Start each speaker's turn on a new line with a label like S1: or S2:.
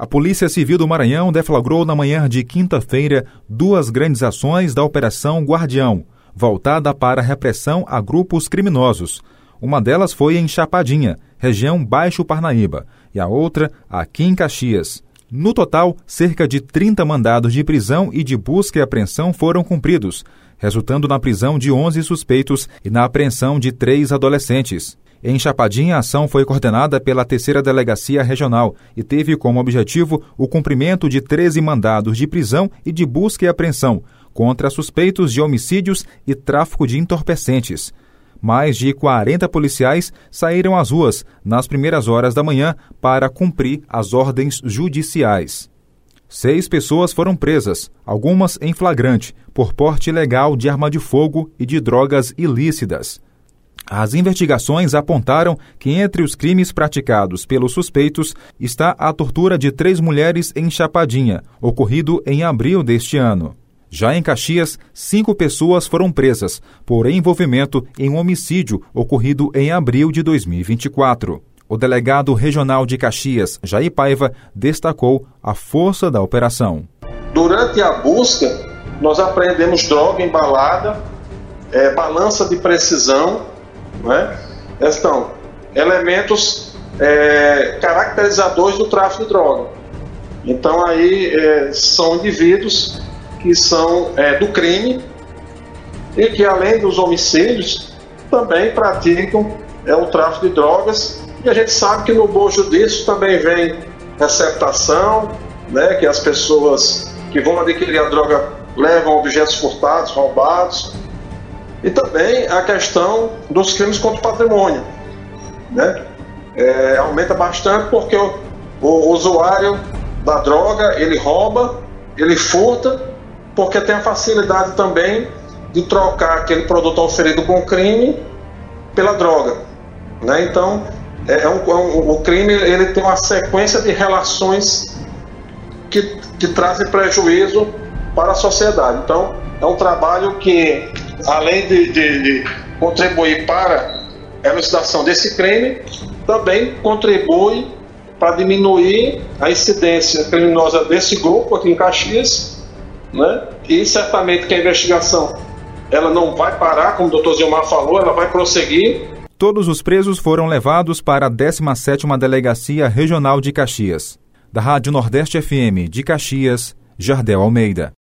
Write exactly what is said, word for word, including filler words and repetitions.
S1: A Polícia Civil do Maranhão deflagrou na manhã de quinta-feira duas grandes ações da Operação Guardião, voltada para a repressão a grupos criminosos. Uma delas foi em Chapadinha, região Baixo Parnaíba, e a outra aqui em Caxias. No total, cerca de trinta mandados de prisão e de busca e apreensão foram cumpridos, resultando na prisão de onze suspeitos e na apreensão de três adolescentes. Em Chapadinha, a ação foi coordenada pela terceira Delegacia Regional e teve como objetivo o cumprimento de treze mandados de prisão e de busca e apreensão contra suspeitos de homicídios e tráfico de entorpecentes. Mais de quarenta policiais saíram às ruas nas primeiras horas da manhã para cumprir as ordens judiciais. Seis pessoas foram presas, algumas em flagrante, por porte ilegal de arma de fogo e de drogas ilícitas. As investigações apontaram que entre os crimes praticados pelos suspeitos está a tortura de três mulheres em Chapadinha, ocorrido em abril deste ano. Já em Caxias, cinco pessoas foram presas por envolvimento em um homicídio ocorrido em abril de dois mil e vinte e quatro. O delegado regional de Caxias, Jair Paiva, destacou a força da operação.
S2: Durante a busca, nós apreendemos droga embalada, é, balança de precisão, né? Então, elementos é, caracterizadores do tráfico de droga. Então aí é, são indivíduos que são é, do crime e que, além dos homicídios, também praticam é, o tráfico de drogas. E a gente sabe que no bojo disso também vem receptação, né, que as pessoas que vão adquirir a droga levam objetos furtados, roubados. E também a questão dos crimes contra o patrimônio, né? É, aumenta bastante porque o, o usuário da droga, ele rouba, ele furta, porque tem a facilidade também de trocar aquele produto oferido com crime pela droga, né? Então, é, é um, é um, o crime ele tem uma sequência de relações que, que trazem prejuízo para a sociedade. Então, é um trabalho que, além de, de, de contribuir para a elucidação desse crime, também contribui para diminuir a incidência criminosa desse grupo aqui em Caxias, né? E certamente que a investigação ela não vai parar, como o doutor Zilmar falou, ela vai prosseguir.
S1: Todos os presos foram levados para a décima sétima Delegacia Regional de Caxias. Da Rádio Nordeste F M de Caxias, Jardel Almeida.